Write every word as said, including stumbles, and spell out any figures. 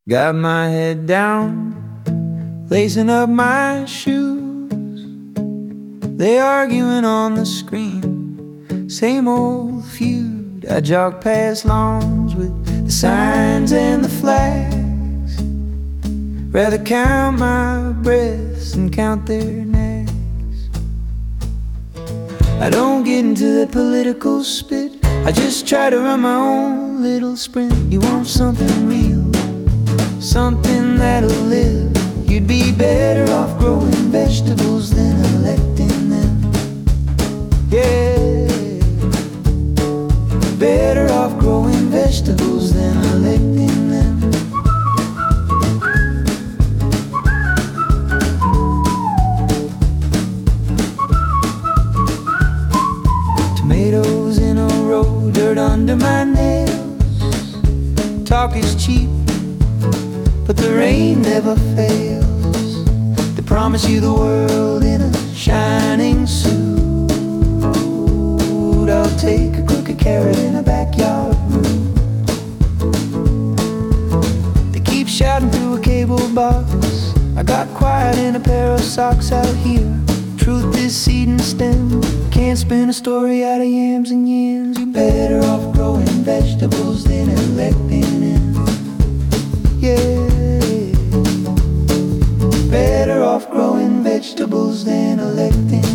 Got my head down, lacing up my shoes. They arguing on the screen, same old feud. I jog past lawns with the signs and the flags. Rather count my breaths and count their nags. I don't get into that political spit, I just try to run my own little sprint. You want something real, something that'll live. You'd be better off growing vegetables than electing them. Yeah, better off growing vegetables than electing them. Tomatoes in a row, dirt under my nails. Talk is cheap, but the rain never fails. They promise you the world in a shining suit. I'll take a crooked carrot in a backyard room. They keep shouting through a cable box. I got quiet in a pair of socks out here. Truth is seed and stem, can't spin a story out of yams and yams. You're better off growing vegetables than electing them. Yeah, better off growing vegetables than electing